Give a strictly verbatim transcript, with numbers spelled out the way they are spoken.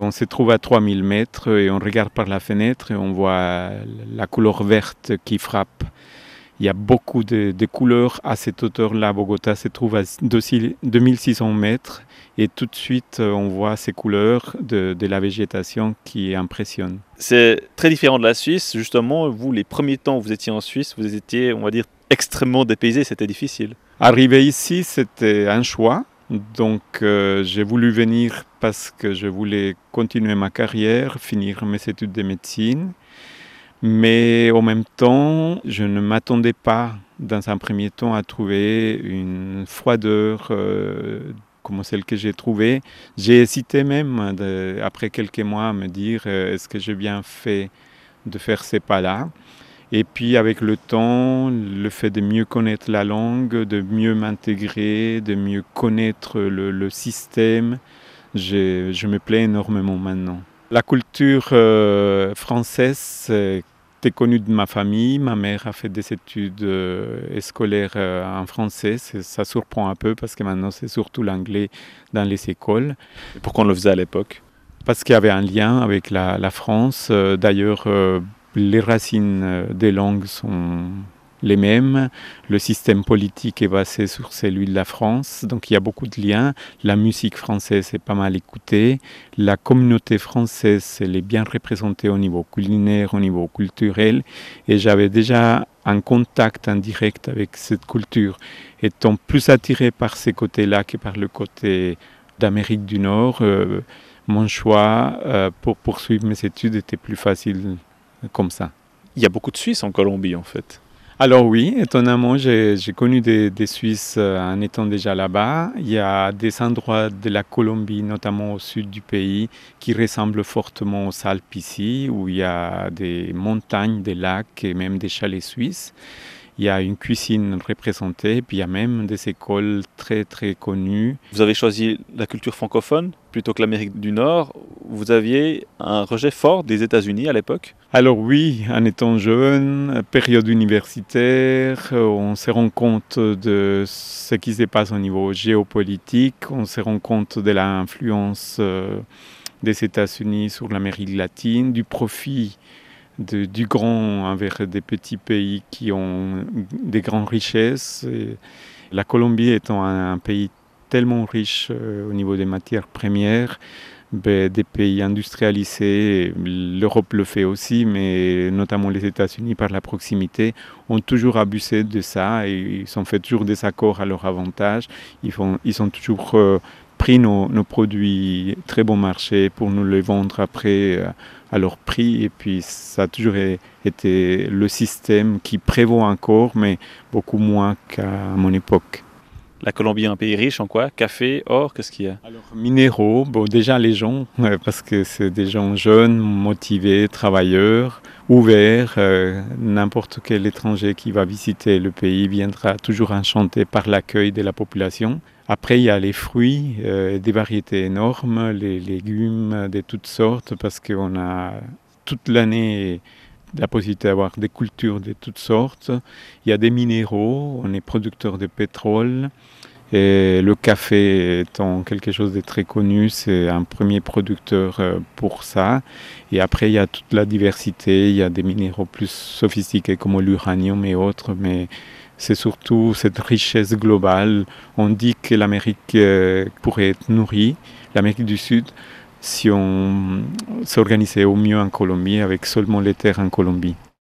On se trouve à trois mille mètres et on regarde par la fenêtre et on voit la couleur verte qui frappe. Il y a beaucoup de, de couleurs à cette hauteur-là. Bogota se trouve à deux mille six cents mètres et tout de suite on voit ces couleurs de, de la végétation qui impressionnent. C'est très différent de la Suisse. Justement, vous, les premiers temps où vous étiez en Suisse, vous étiez, on va dire, extrêmement dépaysé, c'était difficile. Arriver ici, c'était un choix. Donc euh, j'ai voulu venir parce que je voulais continuer ma carrière, finir mes études de médecine. Mais en même temps, je ne m'attendais pas, dans un premier temps, à trouver une froideur euh, comme celle que j'ai trouvée. J'ai hésité même, de, après quelques mois, à me dire euh, est-ce que j'ai bien fait de faire ces pas-là. Et puis avec le temps, le fait de mieux connaître la langue, de mieux m'intégrer, de mieux connaître le, le système, je, je me plais énormément maintenant. La culture euh, française était connue de ma famille. Ma mère a fait des études euh, scolaires euh, en français. C'est, ça surprend un peu parce que maintenant c'est surtout l'anglais dans les écoles. Et pourquoi on le faisait à l'époque? Parce qu'il y avait un lien avec la, la France. Euh, d'ailleurs, euh, les racines des langues sont les mêmes. Le système politique est basé sur celui de la France. Donc il y a beaucoup de liens. La musique française est pas mal écoutée. La communauté française, elle est bien représentée au niveau culinaire, au niveau culturel. Et j'avais déjà un contact indirect avec cette culture. Étant plus attiré par ces côtés-là que par le côté d'Amérique du Nord, euh, mon choix euh, pour poursuivre mes études était plus facile comme ça. Il y a beaucoup de Suisses en Colombie en fait. Alors oui, étonnamment, j'ai, j'ai connu des, des Suisses en étant déjà là-bas. Il y a des endroits de la Colombie, notamment au sud du pays, qui ressemblent fortement aux Alpes ici, où il y a des montagnes, des lacs et même des chalets suisses. Il y a une cuisine représentée, puis il y a même des écoles très très connues. Vous avez choisi la culture francophone plutôt que l'Amérique du Nord. Vous aviez un rejet fort des États-Unis à l'époque? Alors oui, en étant jeune, période universitaire, on se rend compte de ce qui se passe au niveau géopolitique, on se rend compte de l'influence des États-Unis sur l'Amérique latine, du profit De, du grand envers des petits pays qui ont des grandes richesses. Et la Colombie étant un, un pays tellement riche euh, au niveau des matières premières, ben, des pays industrialisés, l'Europe le fait aussi, mais notamment les États-Unis par la proximité, ont toujours abusé de ça et ils ont fait toujours des accords à leur avantage. Ils, font, ils ont toujours euh, pris nos, nos produits très bon marché pour nous les vendre après euh, à leur prix, et puis ça a toujours été le système qui prévaut encore, mais beaucoup moins qu'à mon époque. La Colombie est un pays riche en quoi? Café, or, qu'est-ce qu'il y a? Alors, minéraux, bon, déjà les gens, parce que c'est des gens jeunes, motivés, travailleurs, ouverts. Euh, n'importe quel étranger qui va visiter le pays viendra toujours enchanté par l'accueil de la population. Après, il y a les fruits, euh, des variétés énormes, les légumes de toutes sortes, parce qu'on a toute l'année la possibilité d'avoir des cultures de toutes sortes. Il y a des minéraux, on est producteur de pétrole. Et le café étant quelque chose de très connu, c'est un premier producteur pour ça. Et après, il y a toute la diversité, il y a des minéraux plus sophistiqués comme l'uranium et autres, mais c'est surtout cette richesse globale. On dit que l'Amérique pourrait être nourrie, l'Amérique du Sud, si on s'organisait au mieux en Colombie, avec seulement les terres en Colombie.